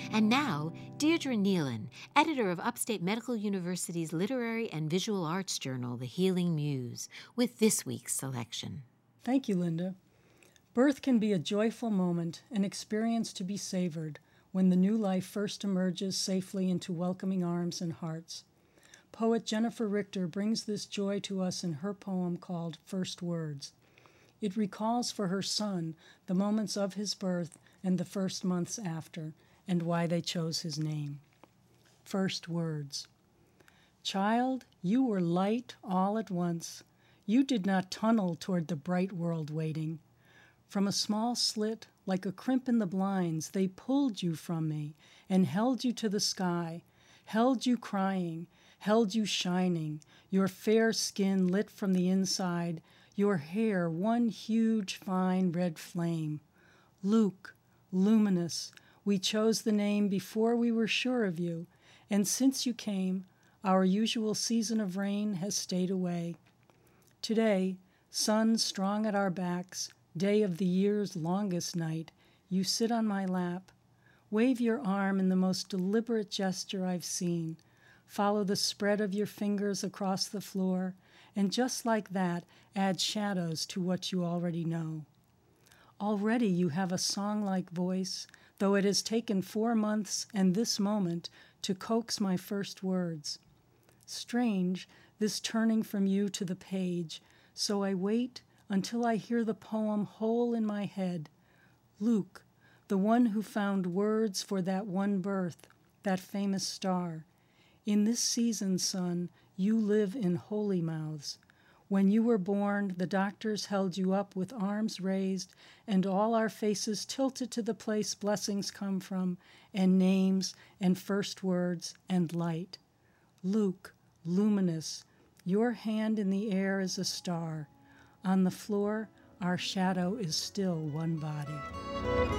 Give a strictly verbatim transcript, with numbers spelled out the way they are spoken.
And now, Deirdre Nealon, editor of Upstate Medical University's literary and visual arts journal, The Healing Muse, with this week's selection. Thank you, Linda. Birth can be a joyful moment, an experience to be savored, when the new life first emerges safely into welcoming arms and hearts. Poet Jennifer Richter brings this joy to us in her poem called First Words. It recalls for her son the moments of his birth and the first months after, and why they chose his name. First Words. Child, you were light all at once. You did not tunnel toward the bright world waiting. From a small slit, like a crimp in the blinds, they pulled you from me and held you to the sky, held you crying, held you shining, your fair skin lit from the inside, your hair one huge fine red flame. Luke, luminous, we chose the name before we were sure of you, and since you came, our usual season of rain has stayed away. Today, sun strong at our backs, day of the year's longest night, you sit on my lap. Wave your arm in the most deliberate gesture I've seen. Follow the spread of your fingers across the floor, and just like that, add shadows to what you already know. Already you have a song-like voice, though it has taken four months and this moment to coax my first words. Strange, this turning from you to the page, so I wait until I hear the poem whole in my head. Luke, the one who found words for that one birth, that famous star. In this season, son, you live in holy mouths. When you were born, the doctors held you up with arms raised, and all our faces tilted to the place blessings come from, and names, and first words, and light. Luke, luminous, your hand in the air is a star. On the floor, our shadow is still one body.